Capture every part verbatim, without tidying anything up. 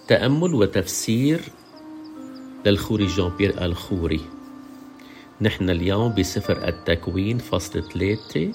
تأمل وتفسير للخوري جان بيير الخوري. نحن اليوم بسفر التكوين فصل ثلاثة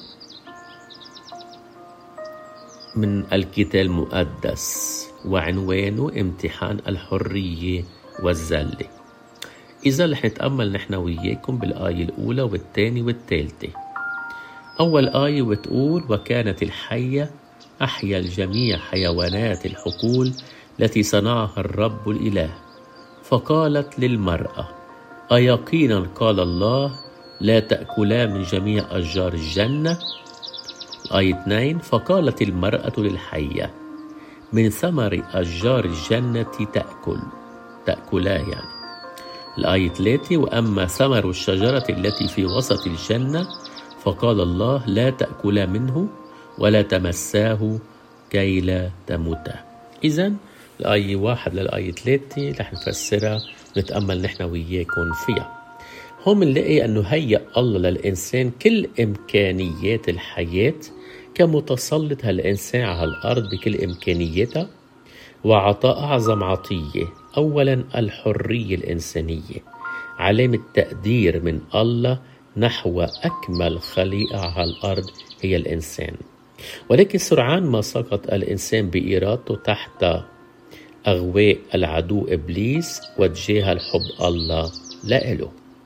من الكتاب المقدس، وعنوانه امتحان الحرية والذلة. إذا رح نتأمل نحن وياكم بالآية الأولى والثانية والثالثة. أول آية بتقول: وكانت الحية أحيا الجميع حيوانات الحقول التي صنعها الرب الإله، فقالت للمرأة: أيقينا قال الله لا تأكلا من جميع أشجار الجنة؟ الآية اثنين: فقالت المرأة للحية: من ثمر أشجار الجنة تأكل تأكلا يعني. الآية ثلاثة: وأما ثمر الشجرة التي في وسط الجنة فقال الله لا تأكلا منه ولا تمساه كي لا تموتا. إذن الآية واحد للآية ثلاثة رح نفسرها ونتأمل نحن وياكم فيها. هم نلاقي أنه هيأ الله للإنسان كل إمكانيات الحياة كمتسلط هالإنسان على الأرض بكل إمكانياتها، وعطاء أعظم عطية أولا الحرية الإنسانية، علامة تقدير من الله نحو أكمل خليقة على الأرض هي الإنسان. ولكن سرعان ما سقط الإنسان بإرادته تحت أغواء العدو إبليس وتجاهل حب الله لإله.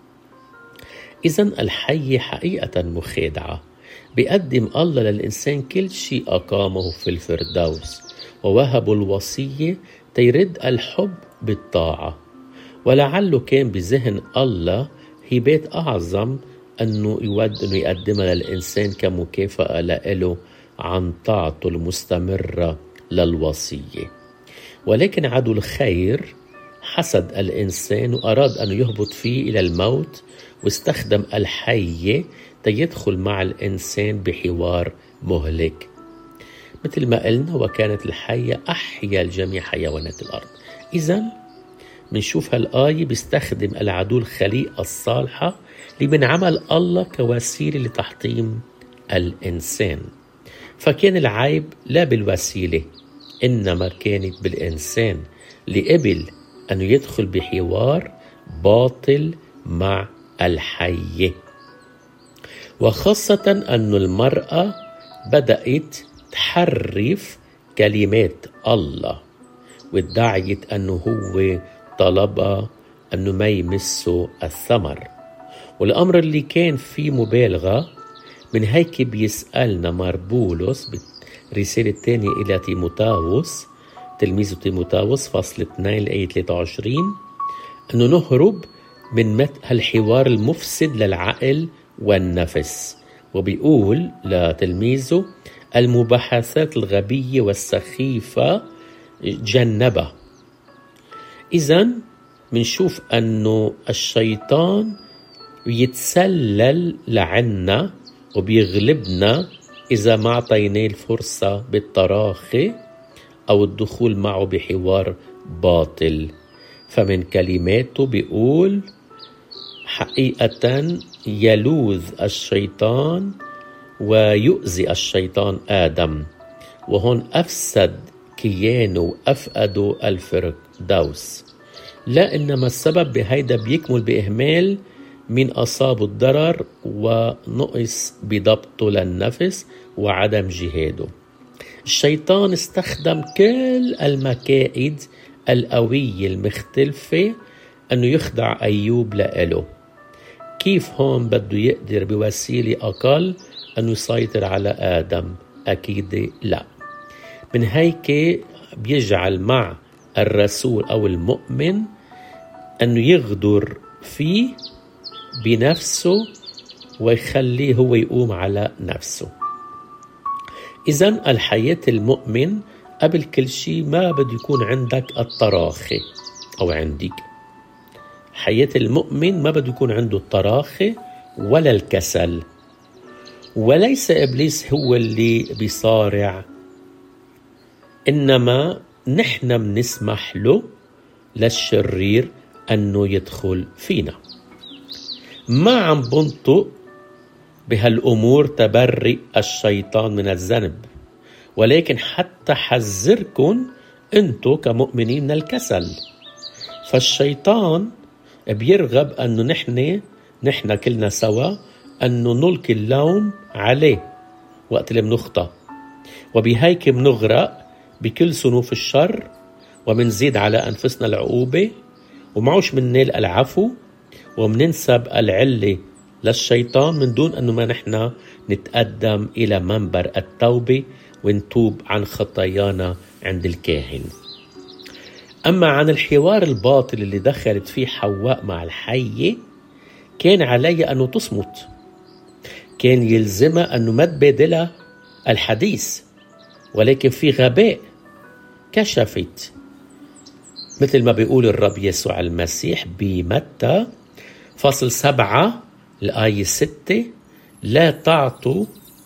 إذن الحية حقيقة مخادعة. بيقدم الله للإنسان كل شيء أقامه في الفردوس، ووهب الوصية تيرد الحب بالطاعة. ولعله كان بذهن الله هبات أعظم أنه يود أنه يقدمها للإنسان كمكافأة لإله عن طاعته المستمرة للوصية. ولكن عدو الخير حسد الإنسان وأراد أن يهبط فيه إلى الموت، واستخدم الحية تيدخل مع الإنسان بحوار مهلك. مثل ما قلنا: وكانت الحية أحيا الجميع حيوانات الأرض. إذن منشوف هالآية بيستخدم العدو الخليقة الصالحة لمن عمل الله كوسيلة لتحطيم الإنسان. فكان العيب لا بالوسيلة، إنما كانت بالإنسان لقبل أنه يدخل بحوار باطل مع الحية. وخاصة أن المرأة بدأت تحرف كلمات الله، وادعيت أنه هو طلب أنه ما يمسه الثمر، والأمر اللي كان فيه مبالغة. من هيك بيسألنا مار بولس بالرسالة الثانية إلى تيموثاوس تلميذ تيموثاوس فصل اثنين الآية ثلاثة وعشرين أنه نهرب من هالحوار المفسد للعقل والنفس، وبيقول لتلميذه: المباحثات الغبية والسخيفة جنبها. إذن منشوف أنه الشيطان يتسلل لعنا وبيغلبنا إذا ما أعطيناه الفرصة بالتراخي أو الدخول معه بحوار باطل. فمن كلماته بيقول: حقيقة يلوذ الشيطان ويؤذي الشيطان آدم، وهون أفسد كيانه وأفقده الفردوس. لا إنما السبب بهيدا بيكمل بإهمال من أصاب الضرر ونقص بضبطه للنفس وعدم جهاده. الشيطان استخدم كل المكائد القوية المختلفة أنه يخدع أيوب لإله. كيف هون بده يقدر بوسيلة أقل أنه يسيطر على آدم؟ أكيد لا. من هيك بيجعل مع الرسول أو المؤمن أنه يغدر فيه بنفسه ويخليه هو يقوم على نفسه. إذن الحياة المؤمن قبل كل شيء ما بده يكون عندك التراخي أو عندك. حياة المؤمن ما بده يكون عنده التراخي ولا الكسل. وليس إبليس هو اللي بيصارع، إنما نحن بنسمح له للشرير أنه يدخل فينا. ما عم بنطق بهالأمور تبرئ الشيطان من الذنب، ولكن حتى حذركن أنتوا كمؤمنين من الكسل. فالشيطان بيرغب أنه نحن نحن كلنا سوا أنه نلقي اللوم عليه وقت اللي بنخطأ، وبهيك بنغرق بكل صنوف الشر ومنزيد على أنفسنا العقوبة ومعوش مننال العفو ومننسب العلة للشيطان من دون أنه ما نحن نتقدم إلى منبر التوبة ونتوب عن خطايانا عند الكاهن. أما عن الحوار الباطل اللي دخلت فيه حواء مع الحية، كان عليها أنه تصمت، كان يلزمها أنه ما تبادلها الحديث، ولكن في غباء كشفت مثل ما بيقول الرب يسوع المسيح بمتى فصل سبعة الآية ستة: لا تعطوا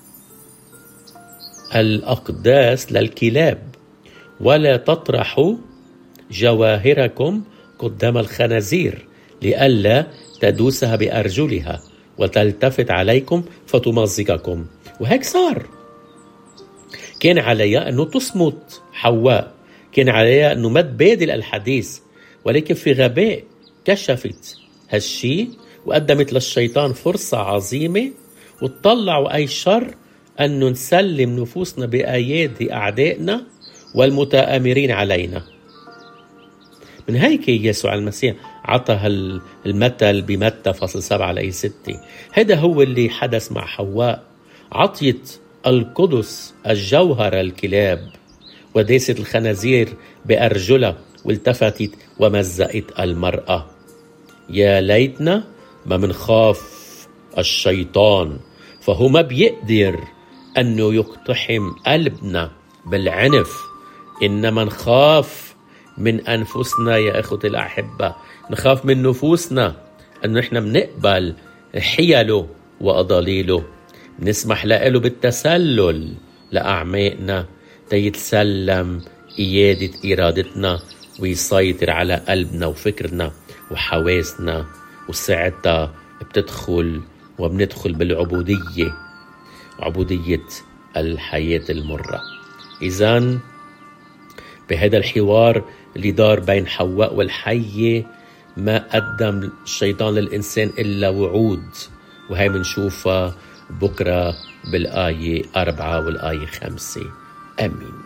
الأقداس للكلاب ولا تطرحوا جواهركم قدام الخنازير لئلا تدوسها بأرجلها وتلتفت عليكم فتمزقكم. وهيك صار. كان عليها أنه تصمت حواء، كان عليها أنه ما تبادل الحديث، ولكن في غباء كشفت هالشي وقدمت للشيطان فرصة عظيمة وتطلعوا أي شر أنه نسلم نفوسنا بأيادي أعدائنا والمتآمرين علينا. من هيك يسوع المسيح عطى المثل بمتى فصل سبعة لأي ستة. هذا هو اللي حدث مع حواء، عطيت القدس الجوهر الكلاب وداست الخنازير بأرجلها والتفتت ومزقت المرأة. يا ليتنا ما منخاف الشيطان، فهو ما بيقدر أنه يقتحم قلبنا بالعنف، إنما نخاف من أنفسنا يا أخوتي الأحبة، نخاف من نفوسنا أنه إحنا منقبل حيله وأضاليله، نسمح له بالتسلل لأعمائنا تيتسلم إيادة إرادتنا ويسيطر على قلبنا وفكرنا وحواسنا، وساعتها بتدخل وبندخل بالعبودية، عبودية الحياة المرة. إذن بهذا الحوار اللي دار بين حواء والحية ما قدم الشيطان للإنسان إلا وعود، وهي منشوفها بكرة بالآية أربعة والآية خمسة. آمين.